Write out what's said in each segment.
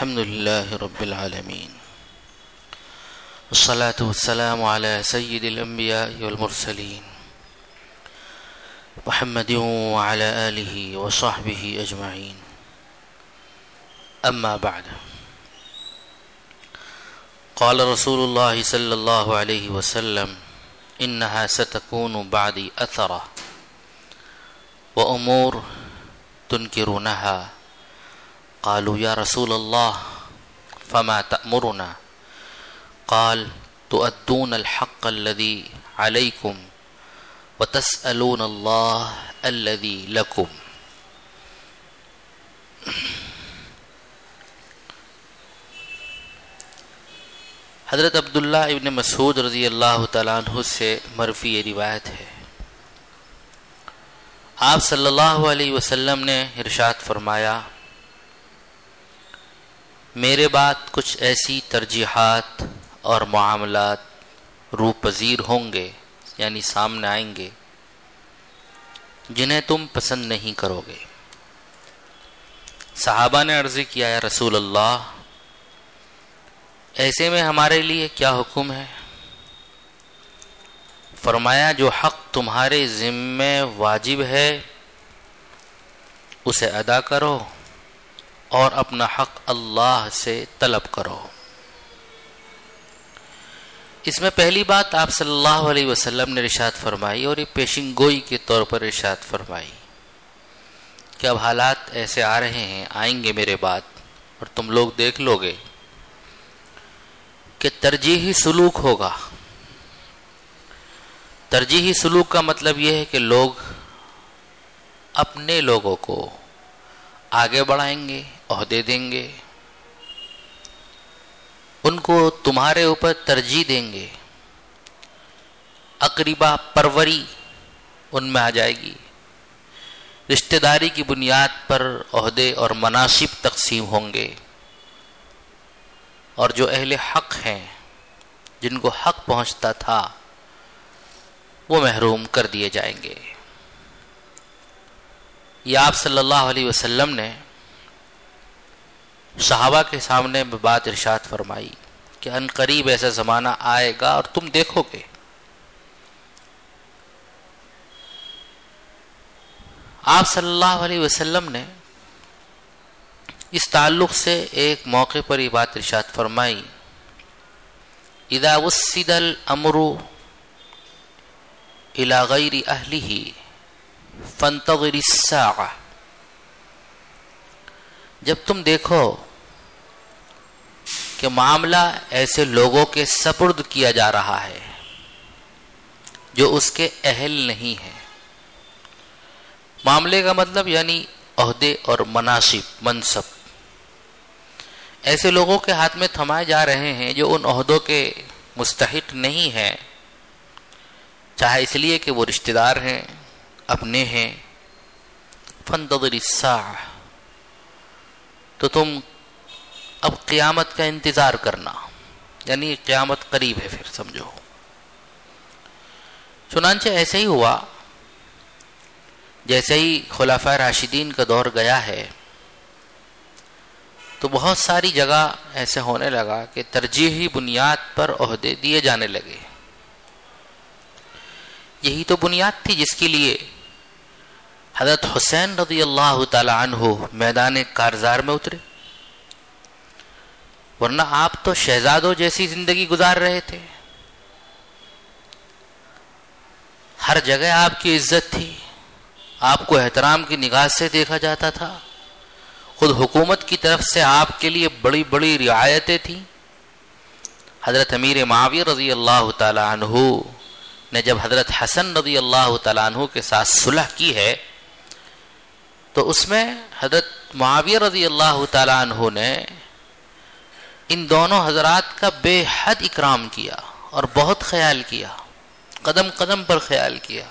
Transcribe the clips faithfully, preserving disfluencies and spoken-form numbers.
الحمد لله رب العالمين والصلاة والسلام على سيد الأنبياء والمرسلين محمد وعلى آله وصحبه أجمعين. أما بعد، قال رسول الله صلى الله عليه وسلم: إنها ستكون بعدي أثرة وأمور تنكرونها. قالوا يا رسول الله فما تأمرنا؟ قال: تؤدون الحق الذي عليكم وتسألون الله الذي لكم. حضرت عبداللہ ابن مسعود رضی اللہ تعالیٰ عنہ سے مرفوع یہ روایت ہے، آپ صلی اللہ علیہ وسلم نے ارشاد فرمایا: میرے بعد کچھ ایسی ترجیحات اور معاملات روح پذیر ہوں گے، یعنی سامنے آئیں گے، جنہیں تم پسند نہیں کرو گے. صحابہ نے عرض کیا: یا رسول اللہ، ایسے میں ہمارے لیے کیا حکم ہے؟ فرمایا: جو حق تمہارے ذمے واجب ہے اسے ادا کرو اور اپنا حق اللہ سے طلب کرو. اس میں پہلی بات آپ صلی اللہ علیہ وسلم نے ارشاد فرمائی، اور یہ پیشن گوئی کے طور پر ارشاد فرمائی کہ اب حالات ایسے آ رہے ہیں، آئیں گے میرے بعد، اور تم لوگ دیکھ لو گے کہ ترجیحی سلوک ہوگا. ترجیحی سلوک کا مطلب یہ ہے کہ لوگ اپنے لوگوں کو آگے بڑھائیں گے، عہدے دیں گے، ان کو تمہارے اوپر ترجیح دیں گے، اقربا پروری ان میں آ جائے گی، رشتہ داری کی بنیاد پر عہدے اور مناصب تقسیم ہوں گے، اور جو اہل حق ہیں، جن کو حق پہنچتا تھا، وہ محروم کر دیے جائیں گے. یہ آپ صلی اللہ علیہ وسلم نے صحابہ کے سامنے بات ارشاد فرمائی کہ ان قریب ایسا زمانہ آئے گا اور تم دیکھو گے. آپ صلی اللہ علیہ وسلم نے اس تعلق سے ایک موقع پر یہ بات ارشاد فرمائی: اذا وسد الامر الى غیر اہلہ فانتظر الساعہ. جب تم دیکھو کہ معاملہ ایسے لوگوں کے سپرد کیا جا رہا ہے جو اس کے اہل نہیں ہیں، معاملے کا مطلب یعنی عہدے اور مناصب، منصب ایسے لوگوں کے ہاتھ میں تھمائے جا رہے ہیں جو ان عہدوں کے مستحق نہیں ہیں، چاہے اس لیے کہ وہ رشتہ دار ہیں، اپنے ہیں. فانتظر الساعہ، تو تم اب قیامت کا انتظار کرنا، یعنی قیامت قریب ہے، پھر سمجھو. چنانچہ ایسے ہی ہوا، جیسے ہی خلفائے راشدین کا دور گیا ہے تو بہت ساری جگہ ایسے ہونے لگا کہ ترجیحی بنیاد پر عہدے دیے جانے لگے. یہی تو بنیاد تھی جس کے لیے حضرت حسین رضی اللہ تعالی عنہ میدان کارزار میں اترے، ورنہ آپ تو شہزادوں جیسی زندگی گزار رہے تھے، ہر جگہ آپ کی عزت تھی، آپ کو احترام کی نگاہ سے دیکھا جاتا تھا، خود حکومت کی طرف سے آپ کے لیے بڑی بڑی رعایتیں تھیں. حضرت امیر معاویہ رضی اللہ تعالی عنہ نے جب حضرت حسن رضی اللہ تعالیٰ عنہ کے ساتھ صلح کی ہے تو اس میں حضرت معاویہ رضی اللہ تعالیٰ عنہ نے ان دونوں حضرات کا بے حد اکرام کیا اور بہت خیال کیا، قدم قدم پر خیال کیا.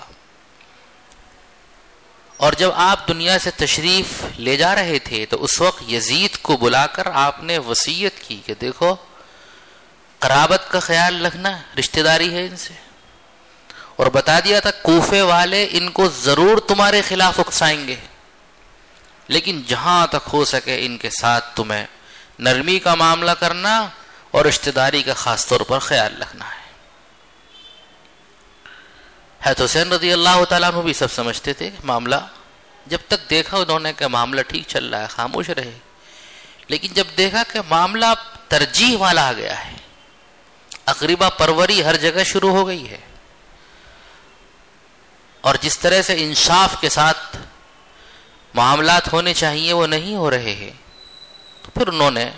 اور جب آپ دنیا سے تشریف لے جا رہے تھے تو اس وقت یزید کو بلا کر آپ نے وصیت کی کہ دیکھو، قرابت کا خیال رکھنا، رشتہ داری ہے ان سے، اور بتا دیا تھا کوفے والے ان کو ضرور تمہارے خلاف اکسائیں گے، لیکن جہاں تک ہو سکے ان کے ساتھ تمہیں نرمی کا معاملہ کرنا اور رشتہ داری کا خاص طور پر خیال رکھنا ہے. حضرت حسین رضی اللہ تعالیٰ عنہ بھی سب سمجھتے تھے کہ معاملہ, جب تک دیکھا انہوں نے کہ معاملہ ٹھیک چل رہا ہے خاموش رہے, لیکن جب دیکھا کہ معاملہ ترجیح والا آ گیا ہے, اقربا پروری ہر جگہ شروع ہو گئی ہے, اور جس طرح سے انصاف کے ساتھ معاملات ہونے چاہیے وہ نہیں ہو رہے ہیں, تو پھر انہوں نے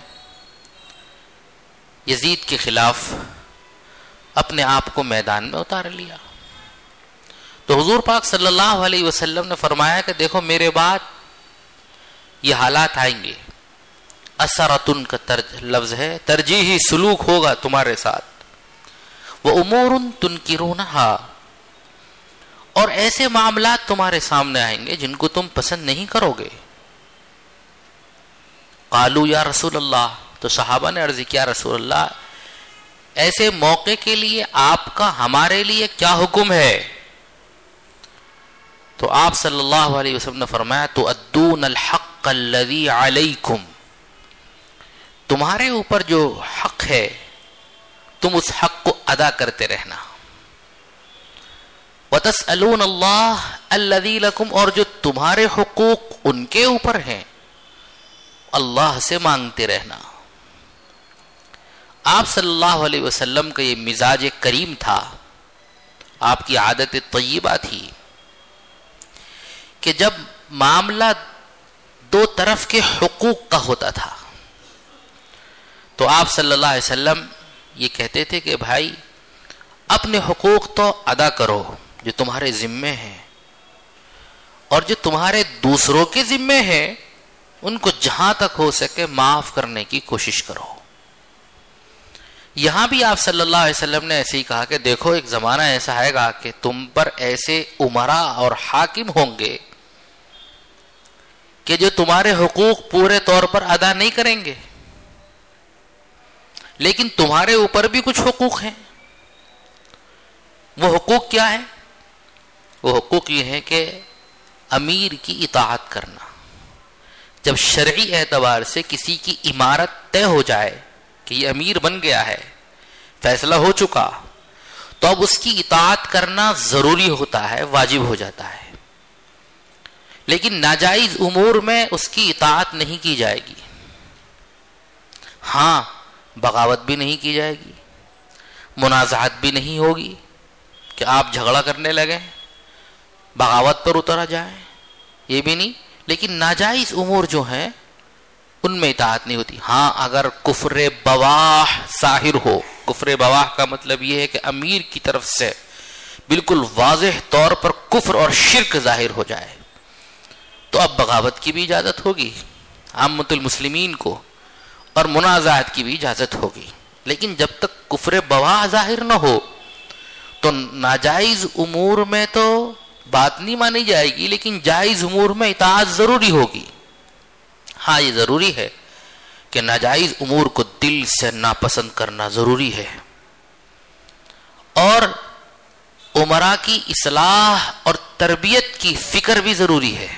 یزید کے خلاف اپنے آپ کو میدان میں اتار لیا. تو حضور پاک صلی اللہ علیہ وسلم نے فرمایا کہ دیکھو میرے بعد یہ حالات آئیں گے, اثرتن کا ترج لفظ ہے, ترجیحی سلوک ہوگا تمہارے ساتھ, وہ امور تنکرونہا, اور ایسے معاملات تمہارے سامنے آئیں گے جن کو تم پسند نہیں کرو گے. قالوا یا رسول اللہ, تو صحابہ نے عرض کیا رسول اللہ ایسے موقع کے لیے آپ کا ہمارے لیے کیا حکم ہے؟ تو آپ صلی اللہ علیہ وسلم نے فرمایا تؤدون الحق الذی علیکم, تمہارے اوپر جو حق ہے تم اس حق کو ادا کرتے رہنا. وتسألون اللہ الذی لکم, اور جو تمہارے حقوق ان کے اوپر ہیں اللہ سے مانگتے رہنا. آپ صلی اللہ علیہ وسلم کا یہ مزاج کریم تھا, آپ کی عادت طیبہ تھی کہ جب معاملہ دو طرف کے حقوق کا ہوتا تھا تو آپ صلی اللہ علیہ وسلم یہ کہتے تھے کہ بھائی اپنے حقوق تو ادا کرو جو تمہارے ذمے ہیں, اور جو تمہارے دوسروں کے ذمے ہیں ان کو جہاں تک ہو سکے معاف کرنے کی کوشش کرو. یہاں بھی آپ صلی اللہ علیہ وسلم نے ایسے ہی کہا کہ دیکھو ایک زمانہ ایسا آئے گا کہ تم پر ایسے امرا اور حاکم ہوں گے کہ جو تمہارے حقوق پورے طور پر ادا نہیں کریں گے, لیکن تمہارے اوپر بھی کچھ حقوق ہیں. وہ حقوق کیا ہے؟ وہ حقوق یہ ہے کہ امیر کی اطاعت کرنا. جب شرعی اعتبار سے کسی کی امارت طے ہو جائے کہ یہ امیر بن گیا ہے, فیصلہ ہو چکا, تو اب اس کی اطاعت کرنا ضروری ہوتا ہے, واجب ہو جاتا ہے. لیکن ناجائز امور میں اس کی اطاعت نہیں کی جائے گی. ہاں بغاوت بھی نہیں کی جائے گی, منازعات بھی نہیں ہوگی کہ آپ جھگڑا کرنے لگیں, بغاوت پر اترا جائیں, یہ بھی نہیں. لیکن ناجائز امور جو ہیں ان میں اطاعت نہیں ہوتی. ہاں اگر کفر بواح ظاہر ہو, کفر بواح کا مطلب یہ ہے کہ امیر کی طرف سے بالکل واضح طور پر کفر اور شرک ظاہر ہو جائے, تو اب بغاوت کی بھی اجازت ہوگی عامۃ المسلمین کو, اور منازعات کی بھی اجازت ہوگی. لیکن جب تک کفر بواح ظاہر نہ ہو تو ناجائز امور میں تو بات نہیں مانی جائے گی, لیکن جائز امور میں اطاعت ضروری ہوگی. ہاں یہ ضروری ہے کہ ناجائز امور کو دل سے ناپسند کرنا ضروری ہے, اور امراء کی اصلاح اور تربیت کی فکر بھی ضروری ہے.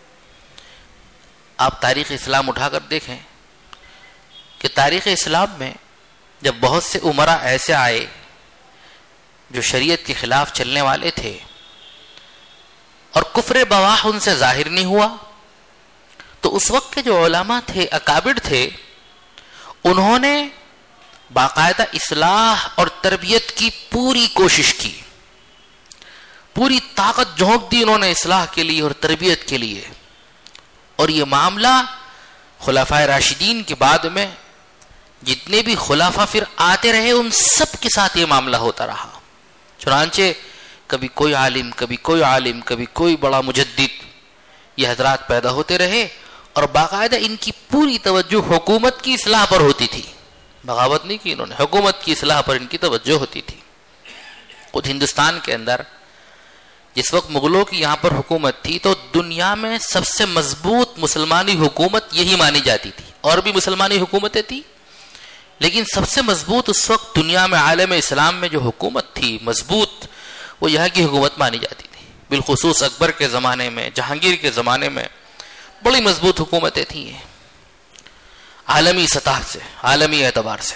آپ تاریخ اسلام اٹھا کر دیکھیں کہ تاریخ اسلام میں جب بہت سے امراء ایسے آئے جو شریعت کے خلاف چلنے والے تھے اور کفر بواح ان سے ظاہر نہیں ہوا, تو اس وقت کے جو علماء تھے, اکابر تھے, انہوں نے باقاعدہ اصلاح اور تربیت کی پوری کوشش کی, پوری طاقت جھونک دی انہوں نے اصلاح کے لیے اور تربیت کے لیے. اور یہ معاملہ خلفائے راشدین کے بعد میں جتنے بھی خلافہ پھر آتے رہے ان سب کے ساتھ یہ معاملہ ہوتا رہا. چنانچہ کبھی کوئی عالم, کبھی کوئی عالم, کبھی کوئی بڑا مجدد, یہ حضرات پیدا ہوتے رہے, اور باقاعدہ ان کی پوری توجہ حکومت کی اصلاح پر ہوتی تھی. بغاوت نہیں کی انہوں نے, حکومت کی اصلاح پر ان کی توجہ ہوتی تھی. خود ہندوستان کے اندر جس وقت مغلوں کی یہاں پر حکومت تھی تو دنیا میں سب سے مضبوط مسلمانی حکومت یہی مانی جاتی تھی. اور بھی مسلمانی حکومتیں تھی, لیکن سب سے مضبوط اس وقت دنیا میں عالم اسلام میں جو حکومت تھی مضبوط, وہ یہاں کی حکومت مانی جاتی تھی. بالخصوص اکبر کے زمانے میں, جہانگیر کے زمانے میں بڑی مضبوط حکومتیں تھیں. عالمی سطح سے، عالمی اعتبار سے.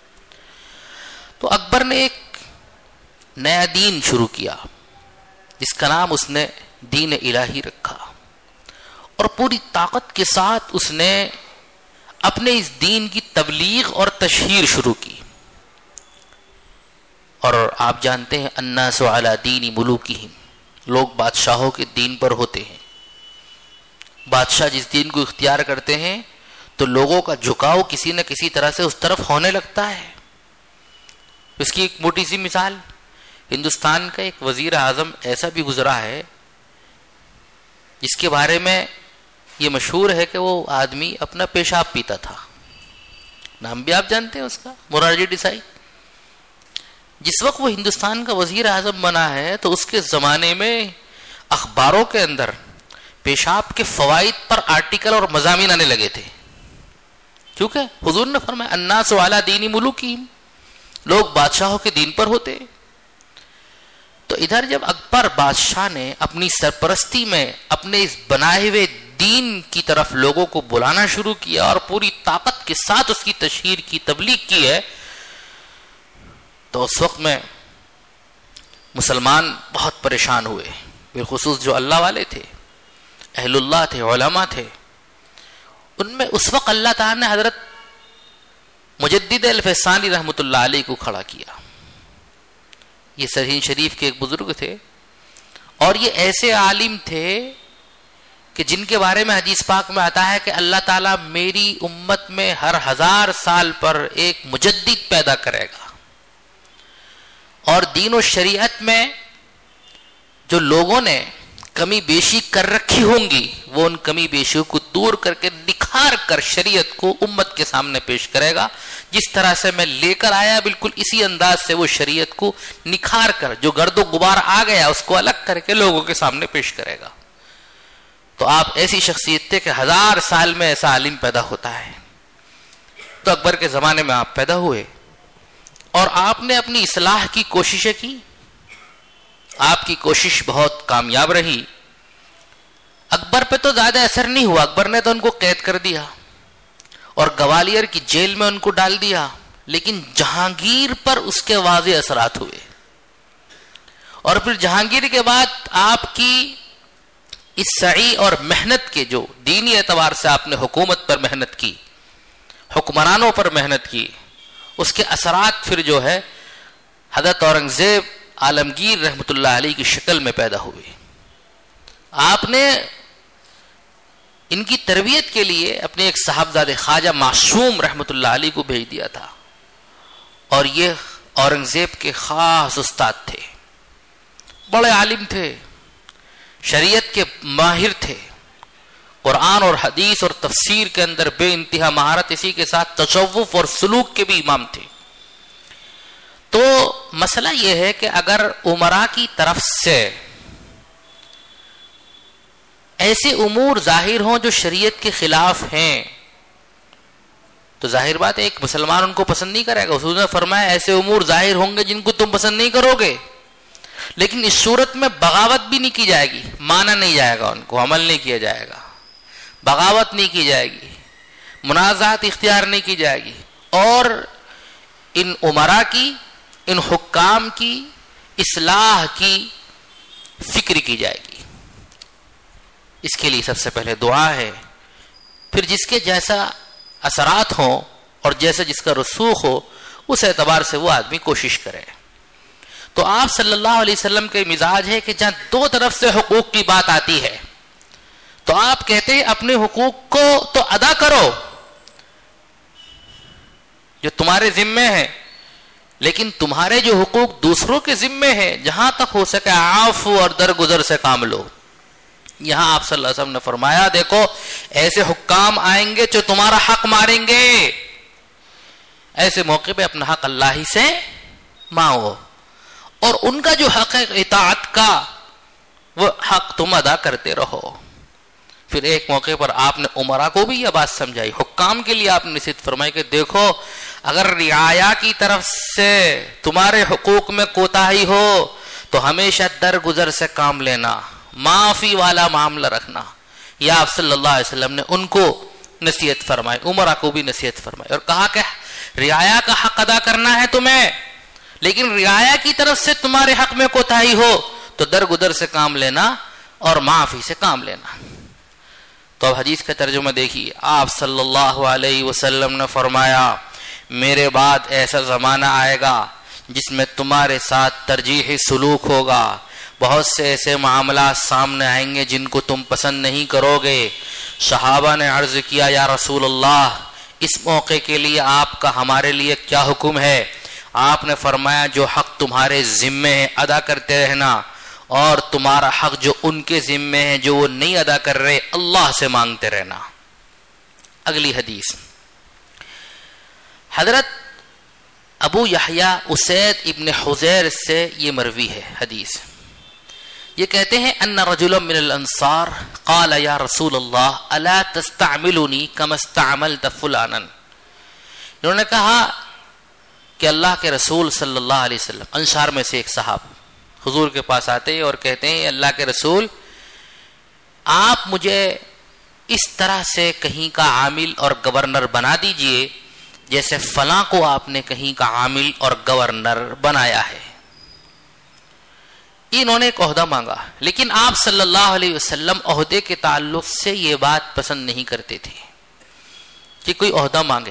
تو اکبر نے ایک نیا دین شروع کیا جس کا نام اس نے دین الہی رکھا، اور پوری طاقت کے ساتھ اس نے اپنے اس دین کی تبلیغ اور تشہیر شروع کی. اور آپ جانتے ہیں الناس علی دین ملوکہم، لوگ بادشاہوں کے دین پر ہوتے ہیں. بادشاہ جس دین کو اختیار کرتے ہیں تو لوگوں کا جھکاؤ کسی نہ کسی طرح سے اس طرف ہونے لگتا ہے. اس کی ایک موٹی سی مثال، ہندوستان کا ایک وزیر اعظم ایسا بھی گزرا ہے جس کے بارے میں یہ مشہور ہے کہ وہ آدمی اپنا پیشاب پیتا تھا. نام بھی آپ جانتے ہیں اس کا، مورارجی دیسائی. جس وقت وہ ہندوستان کا وزیر اعظم بنا ہے تو اس کے زمانے میں اخباروں کے اندر پیشاب کے فوائد پر آرٹیکل اور مضامین آنے لگے تھے، کیونکہ حضور نے فرمایا الناس علی دین ملوکہم، لوگ بادشاہوں کے دین پر ہوتے. تو ادھر جب اکبر بادشاہ نے اپنی سرپرستی میں اپنے اس بنائے ہوئے دین کی طرف لوگوں کو بلانا شروع کیا اور پوری طاقت کے ساتھ اس کی تشہیر کی، تبلیغ کی ہے، تو اس وقت میں مسلمان بہت پریشان ہوئے، بالخصوص جو اللہ والے تھے، اہل اللہ تھے، علماء تھے. ان میں اس وقت اللہ تعالیٰ نے حضرت مجدد الفسانی رحمۃ اللہ علیہ کو کھڑا کیا. یہ سرہین شریف کے ایک بزرگ تھے اور یہ ایسے عالم تھے کہ جن کے بارے میں حدیث پاک میں آتا ہے کہ اللہ تعالیٰ میری امت میں ہر ہزار سال پر ایک مجدد پیدا کرے گا، اور دین و شریعت میں جو لوگوں نے کمی بیشی کر رکھی ہوں گی وہ ان کمی بیشیوں کو دور کر کے نکھار کر شریعت کو امت کے سامنے پیش کرے گا. جس طرح سے میں لے کر آیا بالکل اسی انداز سے وہ شریعت کو نکھار کر جو گرد و غبار آ گیا اس کو الگ کر کے لوگوں کے سامنے پیش کرے گا. تو آپ ایسی شخصیت تھے کہ ہزار سال میں ایسا عالم پیدا ہوتا ہے. تو اکبر کے زمانے میں آپ پیدا ہوئے اور آپ نے اپنی اصلاح کی کوششیں کی. آپ کی کوشش بہت کامیاب رہی. اکبر پہ تو زیادہ اثر نہیں ہوا، اکبر نے تو ان کو قید کر دیا اور گوالیار کی جیل میں ان کو ڈال دیا، لیکن جہانگیر پر اس کے واضح اثرات ہوئے. اور پھر جہانگیر کے بعد آپ کی اس سعی اور محنت کے جو دینی اعتبار سے آپ نے حکومت پر محنت کی، حکمرانوں پر محنت کی، اس کے اثرات پھر جو ہے حضرت اورنگزیب عالمگیر رحمت اللہ علیہ کی شکل میں پیدا ہوئے. آپ نے ان کی تربیت کے لیے اپنے ایک صاحبزادے خواجہ معصوم رحمت اللہ علیہ کو بھیج دیا تھا، اور یہ اورنگزیب کے خاص استاد تھے، بڑے عالم تھے، شریعت کے ماہر تھے، قرآن اور حدیث اور تفسیر کے اندر بے انتہا مہارت، اسی کے ساتھ تصوف اور سلوک کے بھی امام تھے. تو مسئلہ یہ ہے کہ اگر امراء کی طرف سے ایسے امور ظاہر ہوں جو شریعت کے خلاف ہیں تو ظاہر بات ہے ایک مسلمان ان کو پسند نہیں کرے گا. حضور نے فرمایا ایسے امور ظاہر ہوں گے جن کو تم پسند نہیں کرو گے، لیکن اس صورت میں بغاوت بھی نہیں کی جائے گی، مانا نہیں جائے گا، ان کو عمل نہیں کیا جائے گا، بغاوت نہیں کی جائے گی، منازعات اختیار نہیں کی جائے گی، اور ان امراء کی، ان حکام کی اصلاح کی فکر کی جائے گی. اس کے لیے سب سے پہلے دعا ہے، پھر جس کے جیسا اثرات ہوں اور جیسا جس کا رسوخ ہو اس اعتبار سے وہ آدمی کوشش کرے. تو آپ صلی اللہ علیہ وسلم کے مزاج ہے کہ جہاں دو طرف سے حقوق کی بات آتی ہے تو آپ کہتے ہیں اپنے حقوق کو تو ادا کرو جو تمہارے ذمے ہیں، لیکن تمہارے جو حقوق دوسروں کے ذمے ہیں جہاں تک ہو سکے عفو اور درگزر سے کام لو. یہاں آپ صلی اللہ علیہ وسلم نے فرمایا دیکھو ایسے حکام آئیں گے جو تمہارا حق ماریں گے، ایسے موقع پہ اپنا حق اللہ ہی سے مانگو، اور ان کا جو حق ہے اطاعت کا وہ حق تم ادا کرتے رہو. پھر ایک موقع پر آپ نے عمرا کو بھی یہ بات سمجھائی، حکام کے لیے آپ نے نصیحت فرمائی کہ دیکھو اگر رعایا کی طرف سے تمہارے حقوق میں کوتاہی ہو تو ہمیشہ درگزر سے کام لینا، معافی والا معاملہ رکھنا. یا آپ صلی اللہ علیہ وسلم نے ان کو نصیحت فرمائے، عمرہ کو بھی نصیحت فرمائے، اور کہا کہ رعایا کا حق ادا کرنا ہے تمہیں، لیکن رعایا کی طرف سے تمہارے حق میں کوتاہی ہو تو درگدر سے کام لینا اور معافی سے کام لینا۔ تو اب حدیث کا ترجمہ دیکھیے، آپ صلی اللہ علیہ وسلم نے فرمایا میرے بعد ایسا زمانہ آئے گا جس میں تمہارے ساتھ ترجیحی سلوک ہوگا، بہت سے ایسے معاملات سامنے آئیں گے جن کو تم پسند نہیں کرو گے۔ صحابہ نے عرض کیا یا رسول اللہ اس موقع کے لیے آپ کا ہمارے لیے کیا حکم ہے؟ آپ نے فرمایا جو حق تمہارے ذمے ہے ادا کرتے رہنا، اور تمہارا حق جو ان کے ذمے ہے جو وہ نہیں ادا کر رہے اللہ سے مانگتے رہنا۔ اگلی حدیث حضرت ابو یحییٰ اسید ابن حذیر سے یہ مروی ہے حدیث، یہ کہتے ہیں ان رجلا من الانصار قال یا رسول اللہ الا تستعملنی کما استعملت فلانا، انہوں نے کہا کہ اللہ کے رسول صلی اللہ علیہ وسلم، انصار میں سے ایک صحابی حضور کے پاس آتے ہیں اور کہتے ہیں اللہ کے رسول آپ مجھے اس طرح سے کہیں کا عامل اور گورنر بنا دیجئے جیسے فلاں کو آپ نے کہیں کا عامل اور گورنر بنایا ہے۔ انہوں نے ایک عہدہ مانگا، لیکن آپ صلی اللہ علیہ وسلم عہدے کے تعلق سے یہ بات پسند نہیں کرتے تھے کہ کوئی عہدہ مانگے۔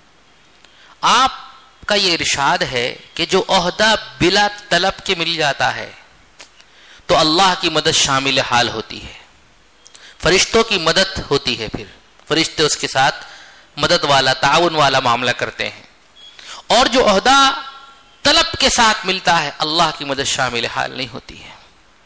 آپ کا یہ ارشاد ہے کہ جو عہدہ بلا طلب کے مل جاتا ہے تو اللہ کی مدد شامل حال ہوتی ہے، فرشتوں کی مدد ہوتی ہے، پھر فرشتے اس کے ساتھ مدد والا تعاون والا معاملہ کرتے ہیں، اور جو عہدہ طلب کے ساتھ ملتا ہے اللہ کی مدد شامل حال نہیں ہوتی ہے۔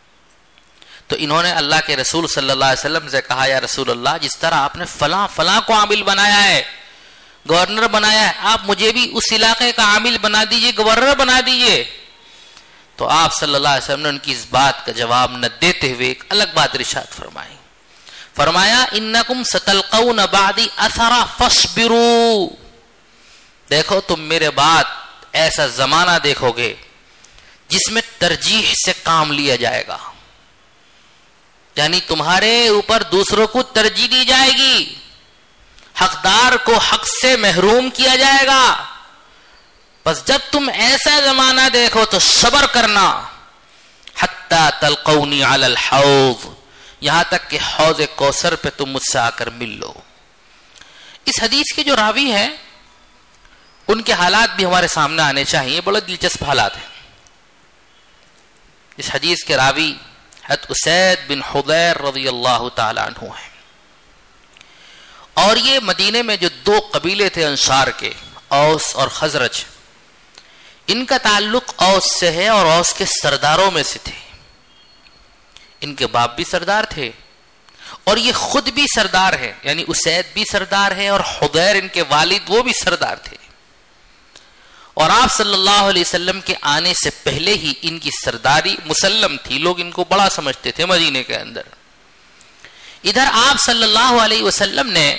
تو انہوں نے اللہ کے رسول صلی اللہ علیہ وسلم سے کہا یا رسول اللہ جس طرح آپ نے فلاں فلاں کو عامل بنایا ہے، گورنر بنایا ہے، آپ مجھے بھی اس علاقے کا عامل بنا دیجئے، گورنر بنا دیجئے۔ تو آپ صلی اللہ علیہ وسلم نے ان کی اس بات کا جواب نہ دیتے ہوئے ایک الگ بات ارشاد فرمائی، فرمایا انکم ستلقون بعدی اثرا فاصبروا، دیکھو تم میرے بعد ایسا زمانہ دیکھو گے جس میں ترجیح سے کام لیا جائے گا، یعنی تمہارے اوپر دوسروں کو ترجیح دی جائے گی، حقدار کو حق سے محروم کیا جائے گا۔ بس جب تم ایسا زمانہ دیکھو تو صبر کرنا، حتی تلقونی علی الحوض، یہاں تک کہ حوض کوثر پہ تم مجھ سے آ کر مل لو۔ اس حدیث کے جو راوی ہیں ان کے حالات بھی ہمارے سامنے آنے چاہیے، بڑے دلچسپ حالات ہیں۔ اس حدیث کے راوی حضرت اسید بن حضیر رضی اللہ تعالی عنہ ہیں، اور یہ مدینے میں جو دو قبیلے تھے انصار کے، اوس اور خزرج، ان کا تعلق اوس سے ہے اور اوس کے سرداروں میں سے تھے۔ ان کے باپ بھی سردار تھے اور یہ خود بھی سردار ہے، یعنی اسید بھی سردار ہے اور حضیر ان کے والد وہ بھی سردار تھے، اور آپ صلی اللہ علیہ وسلم کے آنے سے پہلے ہی ان کی سرداری مسلم تھی، لوگ ان کو بڑا سمجھتے تھے مدینے کے اندر۔ ادھر آپ صلی اللہ علیہ وسلم نے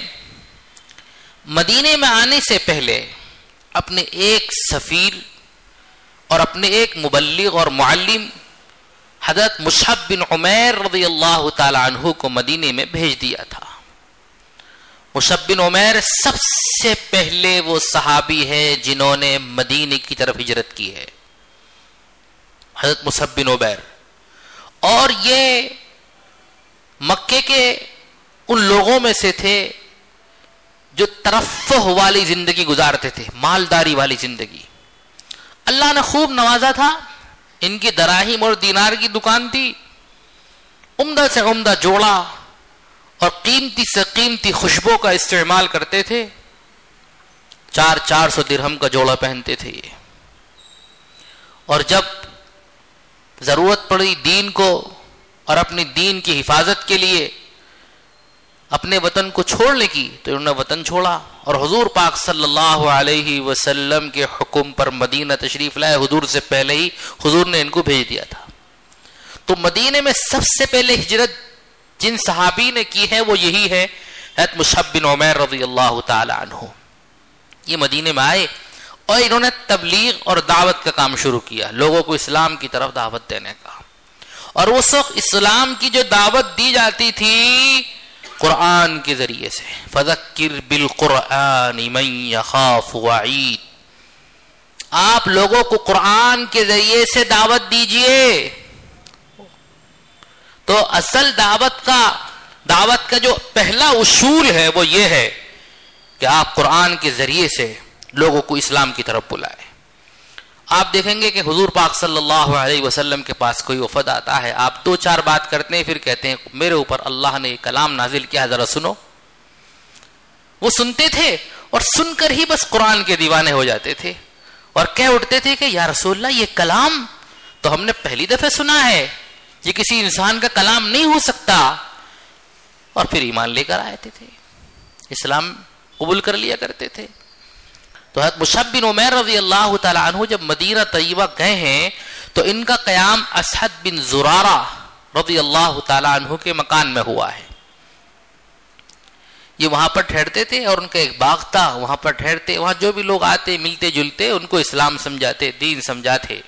مدینے میں آنے سے پہلے اپنے ایک سفیر اور اپنے ایک مبلغ اور معلم حضرت مصعب بن عمیر رضی اللہ تعالی عنہ کو مدینے میں بھیج دیا تھا۔ مصعب بن عمیر سب سے پہلے وہ صحابی ہے جنہوں نے مدینے کی طرف ہجرت کی ہے، حضرت مصعب بن عمیر، اور یہ مکے کے ان لوگوں میں سے تھے جو ترفہ والی زندگی گزارتے تھے، مالداری والی زندگی۔ اللہ نے خوب نوازا تھا، ان کی دراہیم اور دینار کی دکان تھی، عمدہ سے عمدہ جوڑا اور قیمتی سے قیمتی خوشبو کا استعمال کرتے تھے، چار چار سو درہم کا جوڑا پہنتے تھے یہ، اور جب ضرورت پڑی دین کو اور اپنی دین کی حفاظت کے لیے اپنے وطن کو چھوڑنے کی تو انہوں نے وطن چھوڑا، اور حضور پاک صلی اللہ علیہ وسلم کے حکم پر مدینہ تشریف لائے۔ حضور سے پہلے ہی حضور نے ان کو بھیج دیا تھا۔ تو مدینے میں سب سے پہلے ہجرت جن صحابی نے کی ہے وہ یہی ہے حضرت مصعب بن عمیر رضی اللہ تعالی عنہ۔ یہ مدینے میں آئے اور انہوں نے تبلیغ اور دعوت کا کام شروع کیا، لوگوں کو اسلام کی طرف دعوت دینے کا، اور اس وقت اسلام کی جو دعوت دی جاتی تھی قرآن کے ذریعے سے. فذکر بالقرآن من یخاف وعید. آپ لوگوں کو قرآن کے ذریعے سے دعوت دیجئے. تو اصل دعوت کا دعوت کا جو پہلا اصول ہے وہ یہ ہے کہ آپ قرآن کے ذریعے سے لوگوں کو اسلام کی طرف بلائیں. آپ دیکھیں گے کہ حضور پاک صلی اللہ علیہ وسلم کے پاس کوئی وفد آتا ہے, آپ دو چار بات کرتے ہیں, پھر کہتے ہیں میرے اوپر اللہ نے کلام نازل کیا, ذرا سنو. وہ سنتے تھے اور سن کر ہی بس قرآن کے دیوانے ہو جاتے تھے اور کہہ اٹھتے تھے کہ یا رسول اللہ یہ کلام تو ہم نے پہلی دفعہ سنا ہے, یہ کسی انسان کا کلام نہیں ہو سکتا. اور پھر ایمان لے کر آتے تھے, اسلام قبول کر لیا کرتے تھے. تو حضرت مصعب بن عمیر رضی اللہ تعالی عنہ جب مدینہ طیبہ گئے ہیں تو ان کا قیام اسعد بن زرارہ رضی اللہ تعالی عنہ کے مکان میں ہوا ہے. یہ وہاں پر ٹھہرتے تھے اور ان کا ایک باغ تھا, وہاں پر ٹھہرتے, وہاں جو بھی لوگ آتے ملتے جلتے ان کو اسلام سمجھاتے, دین سمجھاتے.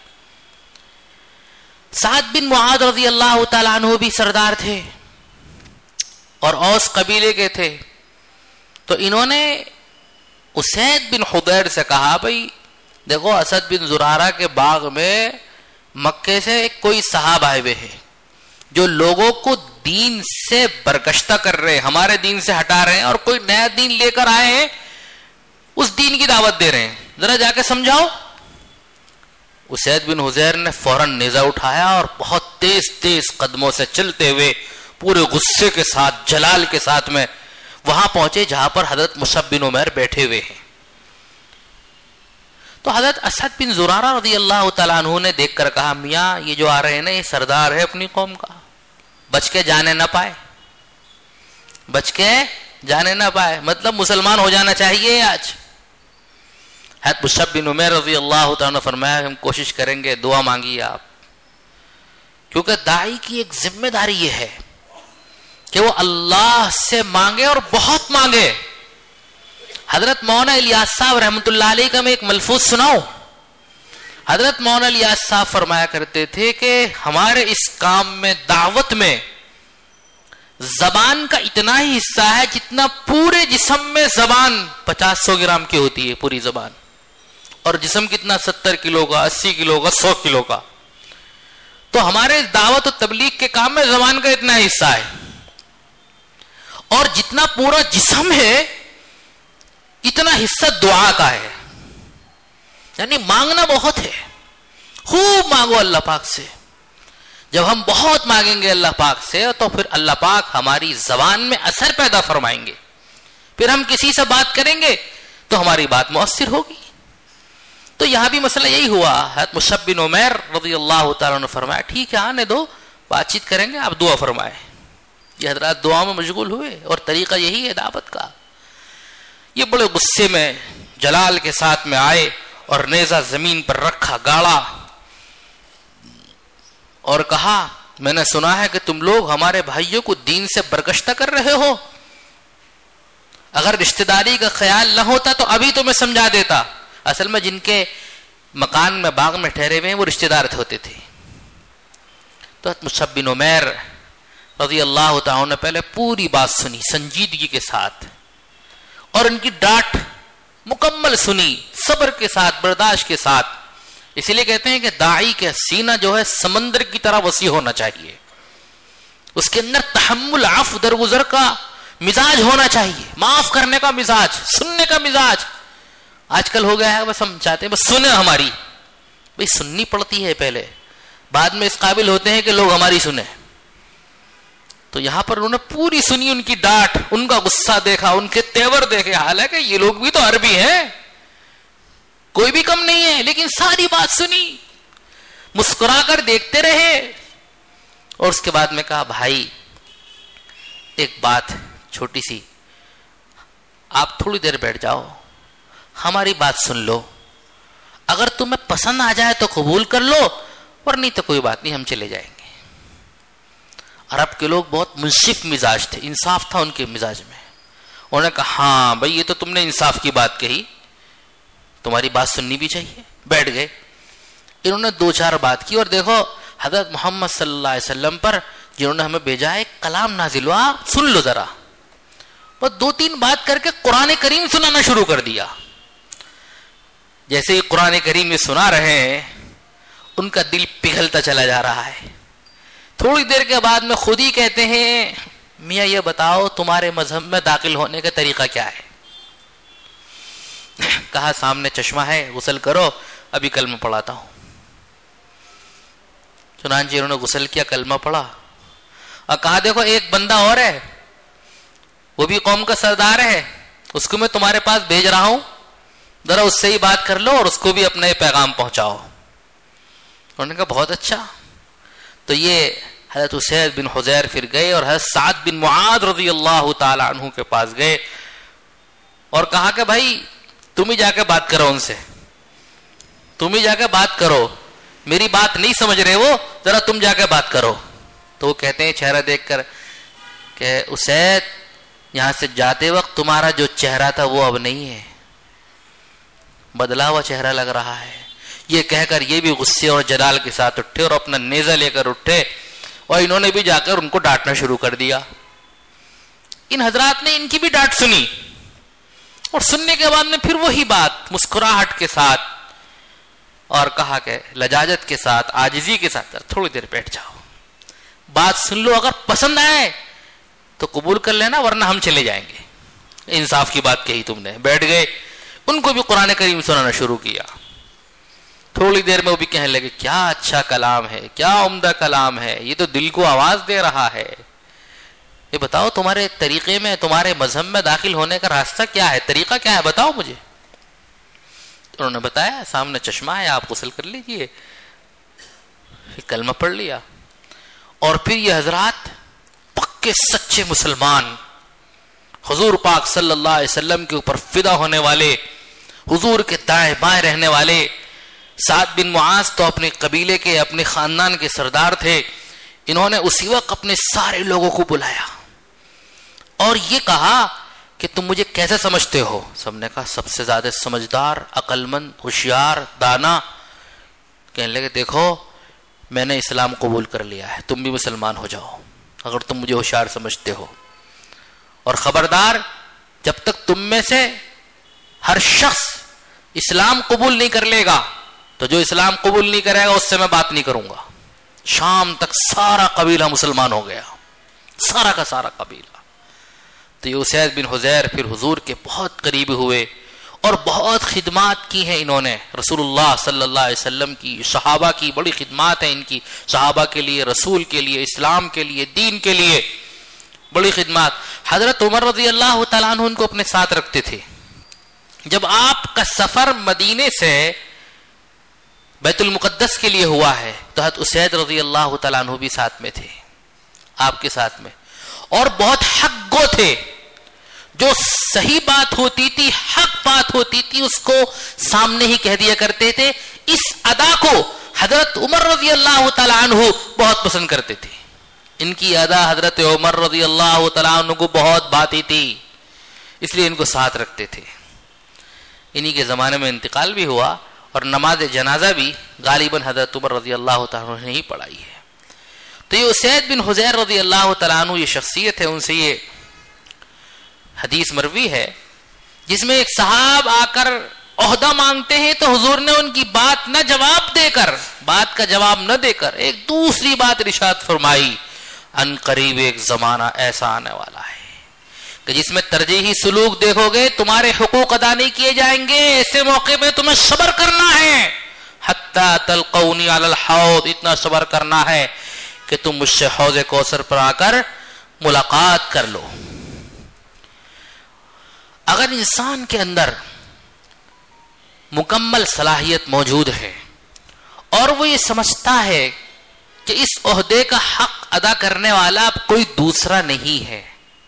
سعد بن معاذ رضی اللہ تعالی عنہ بھی سردار تھے اور اوس قبیلے کے تھے. تو انہوں نے اسید بن حضیر سے کہا بھائی دیکھو اسد بن زرارہ کے باغ میں مکے سے کوئی صحابہ آئے ہوئے ہیں جو لوگوں کو دین سے برگشتہ کر رہے ہیں, ہمارے دین سے ہٹا رہے ہیں اور کوئی نیا دین لے کر آئے ہیں, اس دین کی دعوت دے رہے ہیں, ذرا جا کے سمجھاؤ. اسید بن حضیر نے فوراً نیزہ اٹھایا اور بہت تیز تیز قدموں سے چلتے ہوئے پورے غصے کے ساتھ جلال کے ساتھ میں وہاں پہنچے جہاں پر حضرت مصعب بن عمیر بیٹھے ہوئے ہیں. تو حضرت اسد بن زرارہ رضی اللہ تعالیٰ عنہ نے دیکھ کر کہا میاں یہ جو آ رہے ہیں نا یہ سردار ہے اپنی قوم کا, بچ کے جانے نہ پائے, بچ کے جانے نہ پائے, مطلب مسلمان ہو جانا چاہیے آج. حضرت مصعب بن عمیر رضی اللہ تعالیٰ نے فرمایا ہم کوشش کریں گے, دعا مانگیے آپ, کیونکہ داعی کی ایک ذمہ داری یہ ہے کہ وہ اللہ سے مانگے اور بہت مانگے. حضرت مولانا الیاس صاحب رحمۃ اللہ علیہ کا میں ایک ملفوظ سناؤں. حضرت مولانا الیاس صاحب فرمایا کرتے تھے کہ ہمارے اس کام میں دعوت میں زبان کا اتنا ہی حصہ ہے جتنا پورے جسم میں زبان پچاس سو گرام کی ہوتی ہے پوری زبان, اور جسم کتنا ستر کلو کا, اسی کلو کا, سو کلو کا. تو ہمارے دعوت و تبلیغ کے کام میں زبان کا اتنا حصہ ہے, اور جتنا پورا جسم ہے اتنا حصہ دعا کا ہے. یعنی مانگنا بہت ہے, خوب مانگو اللہ پاک سے. جب ہم بہت مانگیں گے اللہ پاک سے تو پھر اللہ پاک ہماری زبان میں اثر پیدا فرمائیں گے, پھر ہم کسی سے بات کریں گے تو ہماری بات مؤثر ہوگی. تو یہاں بھی مسئلہ یہی ہوا. حضرت مصعب بن عمیر رضی اللہ تعالیٰ نے فرمایا ٹھیک ہے آنے دو, بات چیت کریں گے, آپ دعا فرمائیں. یہ حضرات دعا میں مشغول ہوئے اور طریقہ یہی ہے دعوت کا. یہ بڑے غصے میں جلال کے ساتھ میں آئے اور نیزہ زمین پر رکھا, گاڑا اور کہا میں نے سنا ہے کہ تم لوگ ہمارے بھائیوں کو دین سے برگشتہ کر رہے ہو, اگر رشتہ داری کا خیال نہ ہوتا تو ابھی تمہیں سمجھا دیتا. اصل میں جن کے مکان میں باغ میں ٹھہرے ہوئے ہیں وہ رشتہ دار ہوتے تھے. تو مصعب بن عمیر رضی اللہ تعالیٰ نے پہلے پوری بات سنی سنجیدگی کے ساتھ اور ان کی ڈانٹ مکمل سنی صبر کے ساتھ, برداشت کے ساتھ. اسی لیے کہتے ہیں کہ داعی کے سینہ جو ہے سمندر کی طرح وسیع ہونا چاہیے, اس کے اندر تحمل, عفو, درگزر کا مزاج ہونا چاہیے, معاف کرنے کا مزاج, سننے کا مزاج. آج کل ہو گیا ہے بس ہم چاہتے ہیں بس سنیں ہماری, بھئی سننی پڑتی ہے پہلے, بعد میں اس قابل ہوتے ہیں کہ لوگ ہماری سنیں. تو یہاں پر انہوں نے پوری سنی, ان کی ڈانٹ, ان کا غصہ دیکھا, ان کے تیور دیکھے. حالانکہ یہ لوگ بھی تو عربی ہیں, کوئی بھی کم نہیں ہے, لیکن ساری بات سنی, مسکرا کر دیکھتے رہے. اور اس کے بعد میں کہا بھائی ایک بات چھوٹی سی, آپ تھوڑی دیر بیٹھ جاؤ, ہماری بات سن لو, اگر تمہیں پسند آ جائے تو قبول کر لو, اور نہیں تو کوئی بات نہیں, ہم چلے جائیں گے. عرب کے لوگ بہت منصف مزاج تھے, انصاف تھا ان کے مزاج میں. انہوں نے کہا ہاں بھائی یہ تو تم نے انصاف کی بات کہی, تمہاری بات سننی بھی چاہیے. بیٹھ گئے. انہوں نے دو چار بات کی, اور دیکھو حضرت محمد صلی اللہ علیہ وسلم پر جنہوں نے ہمیں بھیجا ہے کلام نازل ہوا, سن لو ذرا, وہ دو تین بات کر کے قرآن کریم سنانا شروع کر دیا. جیسے ہی قرآن کریم میں سنا رہے ہیں ان کا دل پگھلتا چلا جا رہا ہے. تھوڑی دیر کے بعد میں خود ہی کہتے ہیں میاں یہ بتاؤ تمہارے مذہب میں داخل ہونے کا طریقہ کیا ہے؟ کہا سامنے چشمہ ہے, غسل کرو, ابھی کلمہ پڑھاتا ہوں. چنانچہ انہوں نے غسل کیا, کلمہ پڑھا اور کہا دیکھو ایک بندہ اور ہے, وہ بھی قوم کا سردار ہے, اس کو میں تمہارے پاس بھیج رہا ہوں, ذرا اس سے ہی بات کر لو اور اس کو بھی اپنا یہ پیغام پہنچاؤ. انہوں نے کہا بہت اچھا. تو یہ حضرت اسید بن حضیر پھر گئے اور حضرت سعد بن معاذ رضی اللہ تعالی عنہ کے پاس گئے اور کہا کہ بھائی تم ہی جا کے بات کرو ان سے, تم ہی جا کے بات کرو, میری بات نہیں سمجھ رہے وہ, ذرا تم جا کے بات کرو. تو وہ کہتے ہیں چہرہ دیکھ کر کہ اسید یہاں سے جاتے وقت تمہارا جو چہرہ تھا وہ اب نہیں ہے, بدلا ہوا چہرہ لگ رہا ہے. یہ کہہ کر یہ بھی غصے اور جلال کے ساتھ اٹھے اور اپنا نیزہ لے کر اٹھے اور انہوں نے بھی جا کر ان کو ڈانٹنا شروع کر دیا. ان حضرات نے ان کی بھی ڈانٹ سنی اور سننے کے بعد میں پھر وہی بات مسکراہٹ کے ساتھ اور کہا کہ لجاجت کے ساتھ, عاجزی کے ساتھ, تھوڑی دیر بیٹھ جاؤ, بات سن لو, اگر پسند آئے تو قبول کر لینا ورنہ ہم چلے جائیں گے. انصاف کی بات کہی تم نے. بیٹھ گئے, ان کو بھی قرآن کریم سنانا شروع کیا. تھوڑی دیر میں وہ بھی کہنے لگے کیا اچھا کلام ہے, کیا عمدہ کلام ہے, یہ تو دل کو آواز دے رہا ہے. یہ بتاؤ تمہارے طریقے میں, تمہارے مذہب میں داخل ہونے کا راستہ کیا ہے, طریقہ کیا ہے, بتاؤ مجھے. انہوں نے بتایا سامنے چشمہ ہے, آپ غسل کر لیجئے. کلمہ پڑھ لیا اور پھر یہ حضرات پکے سچے مسلمان, حضور پاک صلی اللہ علیہ وسلم کے اوپر فدا ہونے والے, حضور کے دائیں بائیں رہنے والے. سعد بن معاذ تو اپنے قبیلے کے, اپنے خاندان کے سردار تھے. انہوں نے اسی وقت اپنے سارے لوگوں کو بلایا اور یہ کہا کہ تم مجھے کیسے سمجھتے ہو؟ سب نے کہا سب سے زیادہ سمجھدار, عقل مند, ہوشیار, دانا. کہنے لگے دیکھو میں نے اسلام قبول کر لیا ہے, تم بھی مسلمان ہو جاؤ اگر تم مجھے ہوشیار سمجھتے ہو. اور خبردار جب تک تم میں سے ہر شخص اسلام قبول نہیں کر لے گا تو جو اسلام قبول نہیں کرے گا اس سے میں بات نہیں کروں گا. شام تک سارا قبیلہ مسلمان ہو گیا, سارا کا سارا قبیلہ. تو یہ اسید بن حضیر پھر حضور کے بہت قریب ہوئے اور بہت خدمات کی ہیں انہوں نے رسول اللہ صلی اللہ علیہ وسلم کی, صحابہ کی بڑی خدمات ہیں ان کی, صحابہ کے لیے, رسول کے لیے, اسلام کے لیے, دین کے لیے بڑی خدمات. حضرت عمر رضی اللہ تعالیٰ عنہ ان کو اپنے ساتھ رکھتے تھے. جب آپ کا سفر مدینے سے بیت المقدس کے لیے ہوا ہے تو حضرت اسید رضی اللہ تعالیٰ عنہ بھی ساتھ میں تھے, آپ کے ساتھ میں, اور بہت حق گو تھے. جو صحیح بات ہوتی تھی, حق بات ہوتی تھی, اس کو سامنے ہی کہہ دیا کرتے تھے. اس ادا کو حضرت عمر رضی اللہ تعالیٰ عنہ بہت پسند کرتے تھے. ان کی ادا حضرت عمر رضی اللہ تعالیٰ عنہ کو بہت بھاتی تھی, اس لیے ان کو ساتھ رکھتے تھے. انہی کے زمانے میں انتقال بھی ہوا اور نماز جنازہ بھی غالباً حضرت عمر رضی اللہ تعالیٰ عنہ نے ہی پڑھائی ہے. تو یہ اسید بن حضیر رضی اللہ تعالیٰ عنہ یہ شخصیت ہے, ان سے یہ حدیث مروی ہے جس میں ایک صحاب آ کر عہدہ مانگتے ہیں تو حضور نے ان کی بات نہ جواب دے کر, بات کا جواب نہ دے کر ایک دوسری بات ارشاد فرمائی, ان قریب ایک زمانہ ایسا آنے والا ہے کہ جس میں ترجیحی سلوک دیکھو گے, تمہارے حقوق ادا نہیں کیے جائیں گے, ایسے موقع پہ تمہیں صبر کرنا ہے. حتی تلقونی علی الحوض, اتنا صبر کرنا ہے کہ تم مجھ سے حوض کوثر پر آ کر ملاقات کر لو. اگر انسان کے اندر مکمل صلاحیت موجود ہے اور وہ یہ سمجھتا ہے کہ اس عہدے کا حق ادا کرنے والا اب کوئی دوسرا نہیں ہے,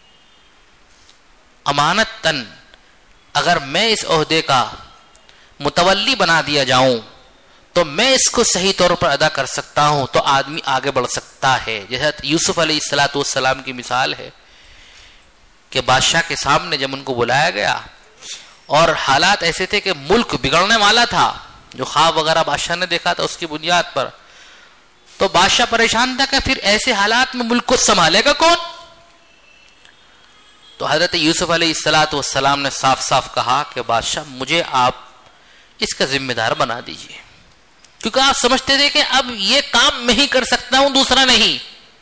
امانتاً اگر میں اس عہدے کا متولی بنا دیا جاؤں تو میں اس کو صحیح طور پر ادا کر سکتا ہوں, تو آدمی آگے بڑھ سکتا ہے. جیسے یوسف علیہ الصلوۃ والسلام کی مثال ہے کہ بادشاہ کے سامنے جب ان کو بلایا گیا اور حالات ایسے تھے کہ ملک بگڑنے والا تھا, جو خواب وغیرہ بادشاہ نے دیکھا تھا اس کی بنیاد پر, تو بادشاہ پریشان تھا کہ پھر ایسے حالات میں ملک کو سنبھالے گا کون. تو تو حضرت یوسف علیہ الصلوۃ والسلام نے صاف صاف کہا کہ بادشاہ مجھے آپ اس کا ذمہ دار بنا دیجئے، کیونکہ آپ سمجھتے تھے کہ اب یہ کام میں ہی کر سکتا ہوں، دوسرا نہیں.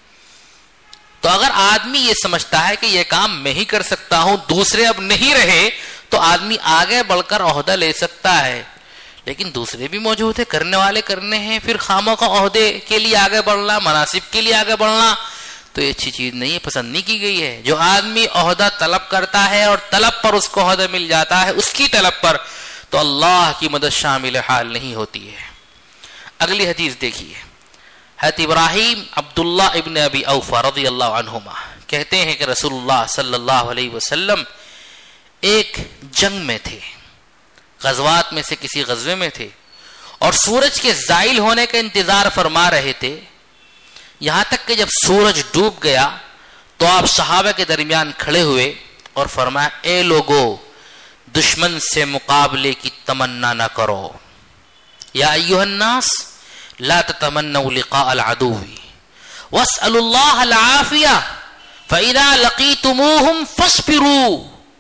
تو اگر آدمی یہ سمجھتا ہے کہ یہ کام میں ہی کر سکتا ہوں، دوسرے اب نہیں رہے، تو آدمی آگے بڑھ کر عہدہ لے سکتا ہے. لیکن دوسرے بھی موجود ہیں، کرنے والے کرنے ہیں، پھر خاموں کا عہدے کے لیے آگے بڑھنا، مناصب کے لیے آگے بڑھنا تو یہ اچھی چیز نہیں ہے، پسند نہیں کی گئی ہے. جو آدمی عہدہ طلب کرتا ہے اور طلب پر اس کو عہدہ مل جاتا ہے، اس کی طلب پر، تو اللہ کی مدد شامل حال نہیں ہوتی ہے. اگلی حدیث دیکھیے. حضرت ابراہیم عبداللہ ابن ابی اوفا رضی اللہ عنہما کہتے ہیں کہ رسول اللہ صلی اللہ علیہ وسلم ایک جنگ میں تھے، غزوات میں سے کسی غزوے میں تھے، اور سورج کے زائل ہونے کا انتظار فرما رہے تھے. یہاں تک کہ جب سورج ڈوب گیا تو آپ صحابہ کے درمیان کھڑے ہوئے اور فرمایا اے لوگو دشمن سے مقابلے کی تمنا نہ کرو. یا ایھا الناس لا تتمنوا لقاء العدو واسألوا الله العافیہ فإذا لقیتموہم فاصبروا.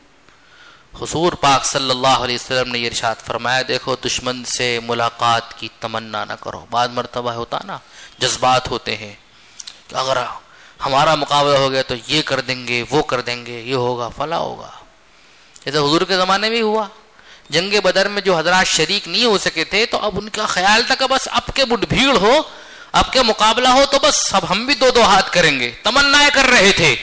حضور پاک صلی اللہ علیہ وسلم نے یہ ارشاد فرمایا دیکھو دشمن سے ملاقات کی تمنا نہ کرو. بعض مرتبہ ہوتا نا، جذبات ہوتے ہیں کہ اگر ہمارا مقابلہ ہو گیا تو یہ کر دیں گے، وہ کر دیں گے، یہ ہوگا فلاں ہوگا. جیسے حضور کے زمانے میں ہوا، جنگ بدر میں جو حضرات شریک نہیں ہو سکے تھے تو اب ان کا خیال تھا کہ بس اب کے مٹھ بھیڑ ہو، اب کے مقابلہ ہو تو بس اب ہم بھی دو دو ہاتھ کریں گے، تمنائیں کر رہے تھے.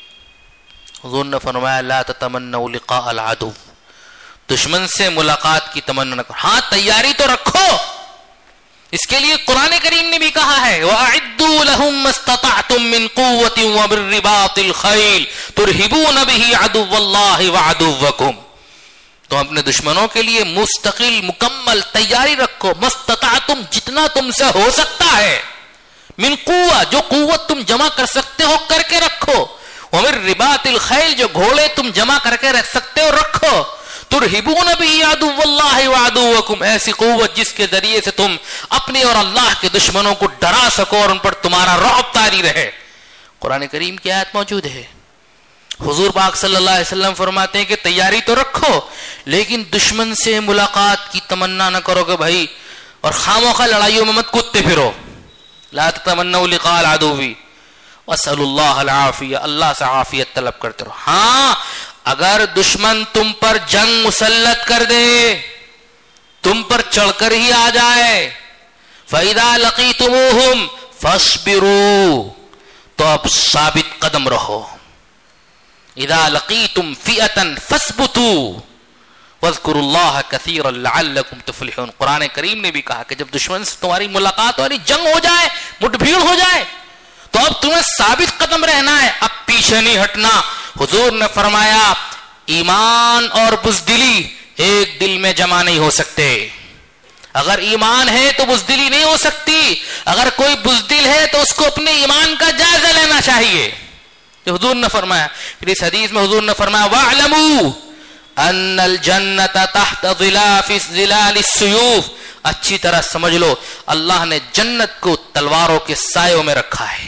حضور نے فرمایا لا تتمنوا لقاء العدو، دشمن سے ملاقات کی تمنا نہ کرو. ہاں تیاری تو رکھو، اس کے لیے قرآن کریم نے بھی کہا ہے وَأَعِدُّوا لَهُم مَّا اسْتَطَعْتُم مِّن قُوَّةٍ وَبِالرِّبَاطِ الْخَيْلِ تُرْهِبُونَ بِهِ عَدُوَّ اللَّهِ وَعَدُوَّكُمْ. تو اپنے دشمنوں کے لیے مستقل مکمل تیاری رکھو. مستطعتم، جتنا تم سے ہو سکتا ہے، من قوہ، جو قوت تم جمع کر سکتے ہو کر کے رکھو، ومن رباط الخیل، جو گھوڑے تم جمع کر کے رکھ سکتے ہو رکھو. ترہبون به عدو اللہ وعدوکم، ایسی قوت جس کے ذریعے سے تم اپنے اور اللہ کے دشمنوں کو ڈرا سکو اور ان پر تمہارا رعب طاری رہے. قرآن کریم کی آیت موجود ہے. حضور پاک صلی اللہ علیہ وسلم فرماتے ہیں کہ تیاری تو رکھو لیکن دشمن سے ملاقات کی تمنا نہ کرو کہ بھائی، اور خاموخواہ لڑائیوں میں مت کودتے پھرو. لا تتمنوا لقاء العدو واسألوا اللہ العافیہ، اللہ سے عافیت طلب کرتے رہو. ہاں اگر دشمن تم پر جنگ مسلط کر دے، تم پر چڑھ کر ہی آ جائے، فَإِذَا لَقِيتُمُوهُمْ فَاصْبِرُوا، تو اب ثابت قدم رہو. اذا لقیتم فئۃ فاثبتوا واذکروا اللہ کثیرا لعلکم تفلحون. قرآن کریم نے بھی کہا کہ جب دشمن سے تمہاری ملاقات اور جنگ ہو جائے، مٹ بھیڑ ہو جائے، تو اب تمہیں ثابت قدم رہنا ہے، اب پیچھے نہیں ہٹنا. حضور نے فرمایا ایمان اور بزدلی ایک دل میں جمع نہیں ہو سکتے. اگر ایمان ہے تو بزدلی نہیں ہو سکتی، اگر کوئی بزدل ہے تو اس کو اپنے ایمان کا جائزہ لینا چاہیے. حضور نے فرمایا، پھر اس حدیث میں حضور نے فرمایا وَاعْلَمُوا أَنَّ الْجَنَّةَ تَحْتَ ظِلَالِ السُّيُوفِ، اچھی طرح سمجھ لو اللہ نے جنت کو تلواروں کے سایوں میں رکھا ہے.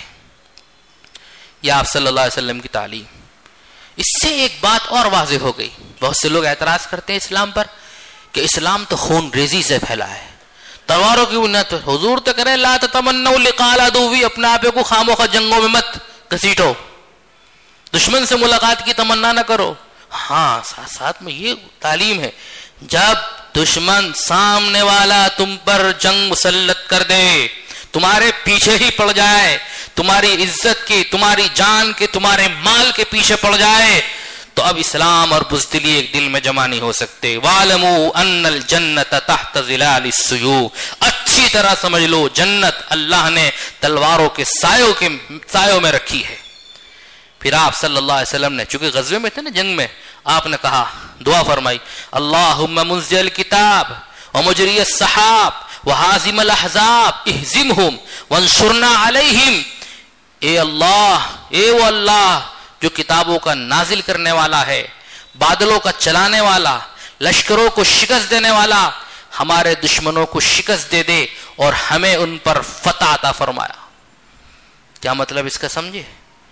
یہ آپ صلی اللہ علیہ وسلم کی تعلیم. اس سے ایک بات اور واضح ہو گئی. بہت سے لوگ اعتراض کرتے ہیں اسلام پر کہ اسلام تو خون ریزی سے پھیلا ہے، تلواروں کی بنیاد پر. حضور تو کرے لا تتمنوا لقاء العدو، اپنے آپ کو خاموخواہ جنگوں میں مت گھسیٹو، دشمن سے ملاقات کی تمنا نہ کرو. ہاں ساتھ ساتھ میں یہ تعلیم ہے جب دشمن سامنے والا تم پر جنگ مسلط کر دے، تمہارے پیچھے ہی پڑ جائے، تمہاری عزت کی، تمہاری جان کے، تمہارے مال کے پیچھے پڑ جائے، تو اب اسلام اور بزدلی ایک دل میں جمع نہیں ہو سکتے. وَاعْلَمُوا أَنَّ الْجَنَّةَ تَحْتَ ظِلَالِ السُّيُوفِ، اچھی طرح سمجھ لو جنت اللہ نے تلواروں کے سایوں کے سایوں میں رکھی ہے. پھر آپ صلی اللہ علیہ وسلم نے، چونکہ غزوے میں تھے نا، جنگ میں، آپ نے کہا، دعا فرمائی اللہم منزل الکتاب ومجری السحاب وحازم الاحزاب اہزمہم وانصرنا علیہم. اے اللہ، اے وہ اللہ جو کتابوں کا نازل کرنے والا ہے، بادلوں کا چلانے والا، لشکروں کو شکست دینے والا، ہمارے دشمنوں کو شکست دے دے اور ہمیں ان پر فتح عطا فرمایا. کیا مطلب اس کا سمجھے؟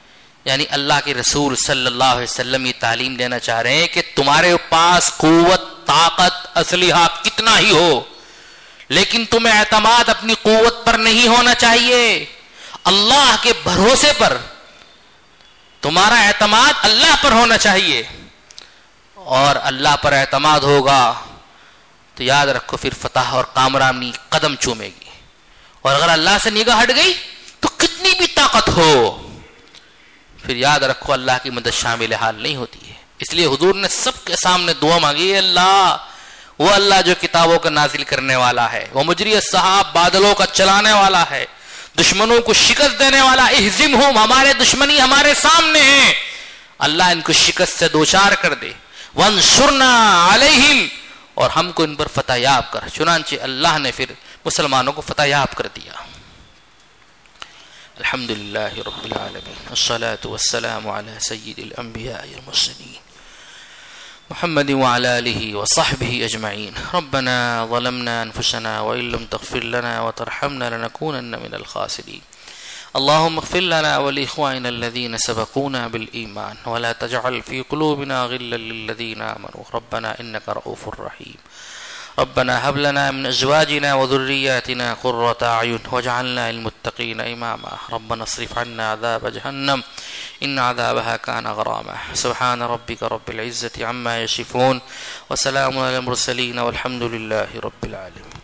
یعنی اللہ کے رسول صلی اللہ علیہ وسلم یہ تعلیم دینا چاہ رہے ہیں کہ تمہارے پاس قوت، طاقت، اسلحہ کتنا ہی ہو، لیکن تمہیں اعتماد اپنی قوت پر نہیں ہونا چاہیے، اللہ کے بھروسے پر تمہارا اعتماد اللہ پر ہونا چاہیے. اور اللہ پر اعتماد ہوگا تو یاد رکھو پھر فتح اور کامرانی قدم چومے گی. اور اگر اللہ سے نگاہ ہٹ گئی تو کتنی بھی طاقت ہو پھر یاد رکھو اللہ کی مدد شامل حال نہیں ہوتی ہے. اس لیے حضور نے سب کے سامنے دعا مانگی، اللہ وہ اللہ جو کتابوں کا نازل کرنے والا ہے، وہ مجری السحاب بادلوں کا چلانے والا ہے، دشمنوں کو شکست دینے والا، اہزمہم ہمارے دشمنی ہمارے سامنے ہیں، اللہ ان کو شکست سے دوچار کر دے، وانصرنا علیہم اور ہم کو ان پر فتح یاب کر. چنانچہ اللہ نے پھر مسلمانوں کو فتح یاب کر دیا. الحمدللہ رب العالمین، الصلاة والسلام علی سید الانبیاء والمرسلین محمد وعلى آله وصحبه أجمعين. ربنا ظلمنا أنفسنا وإن لم تغفر لنا وترحمنا لنكونن من الخاسرين. اللهم اغفر لنا ولإخواننا الذين سبقونا بالإيمان ولا تجعل في قلوبنا غلا للذين آمنوا ربنا إنك رؤوف رحيم. ربنا هب لنا من أزواجنا وذرياتنا قرة أعين واجعلنا للمتقين إماما. ربنا اصرف عنا عذاب جهنم إن عذابها كان غراما. سبحان ربك رب العزة عما يصفون وسلام على المرسلين والحمد لله رب العالمين.